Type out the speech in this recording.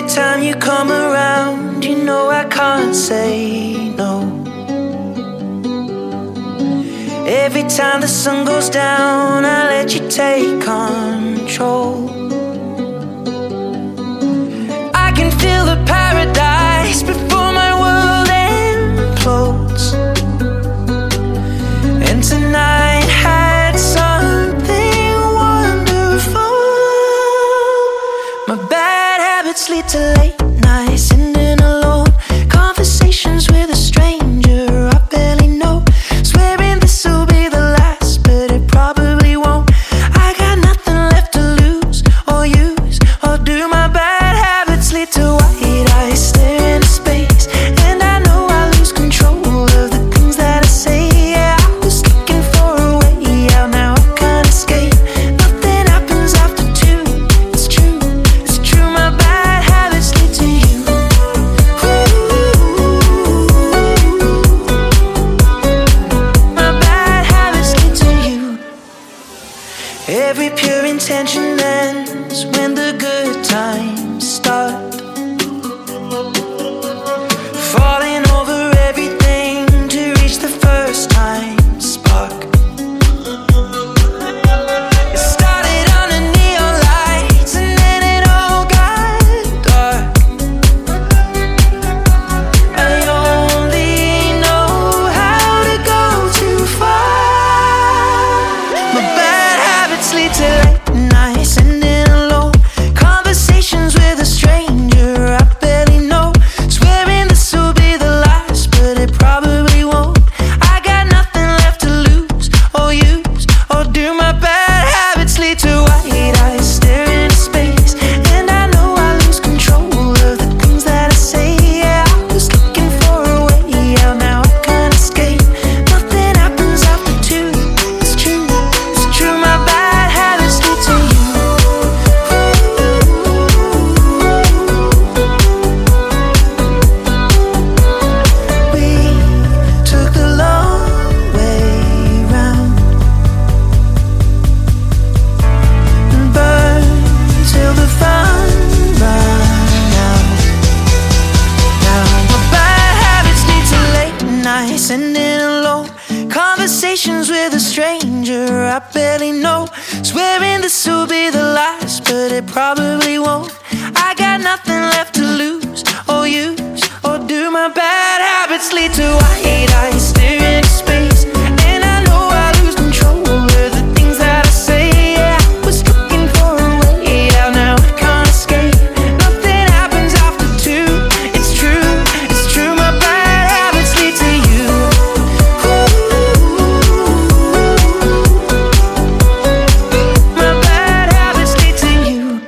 time you come around, you know I can't say no. Every time the sun goes down, I let you take control. I can feel the paradise before my world implodes. And tonight had something wonderful. My bad habits lead to late nights, ending alone. Conversations with a stranger I barely know. Swearing this will be the last, but it probably won't. I got nothing left to lose or use or do. My bad habits lead to white eyes stare into space, and I know I lose control of the things that I say. Yeah, I was looking for a way out, now I can't escape. Nothing happens after two. It's true, it's true. My bad habits lead to you. My bad habits lead to you. Every pure intention ends when the good times start. Falling over everything to reach the first time spark. It started under neon lights and then it all got dark. I only know how to go too far. My bad habits lead to late nights, ending alone. Conversations with a stranger I barely know. Swearing this will be the last, but it probably won't. I got nothing left to lose or use or do. My bad habits lead to white eyes stare into space, and I know I lose control of the things that I say. Yeah, I was looking for a way out, now I can't escape. Nothing happens after two. It's true, it's true. My bad habits lead to you. We took the long way round and burned till the fun ran out. Now my bad habits lead to late nights, ending alone. Conversations with a stranger I barely know. Swearing this will be the last, but it probably won't. I got nothing left to lose or use or do. My bad habits lead to white eyes